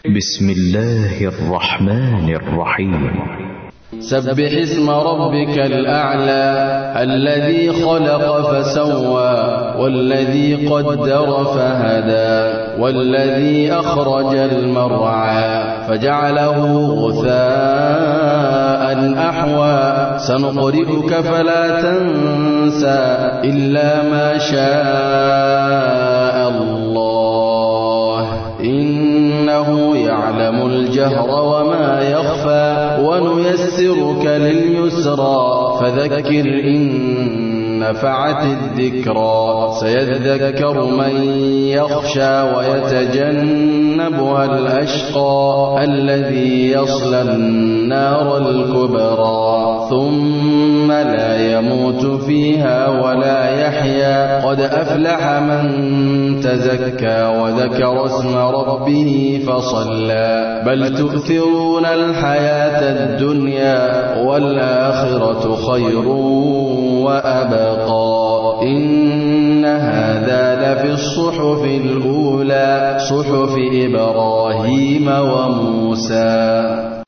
بسم الله الرحمن الرحيم. سبح اسم ربك الأعلى الذي خلق فسوى والذي قدر فهدى والذي أخرج المرعى فجعله غثاء أحوى سنقرئك فلا تنسى إلا ما شاء الله إنه يعلم الجهر وما يخفى ونيسرك لليسرى فذكر إن نفعت الذكرى سيذكر من يخشى ويتجنبها الأشقى الذي يصلى النار الكبرى ثم لا يموت فيها ولا يحيا قد أفلح من تزكى وذكر اسم ربه فصلى بل تؤثرون الحياة الدنيا والآخرة خير وأبقى إن هذا لفي الصحف الأولى صحف إبراهيم وموسى.